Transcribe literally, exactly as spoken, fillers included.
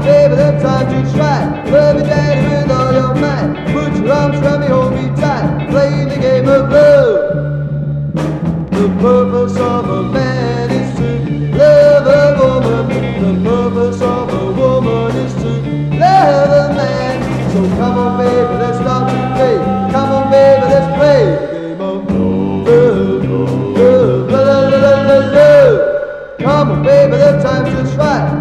baby, the time just right. Love you, daddy, with all your might. Put your arms around me, hold me tight. Playing the game of love. The purpose of a man is to love a woman. The purpose of a woman is to love a man. So come on, baby, let's start to play. Come on, baby, let's play the game of love, love, love, love, love, love, love. Come on, baby, the time's just right.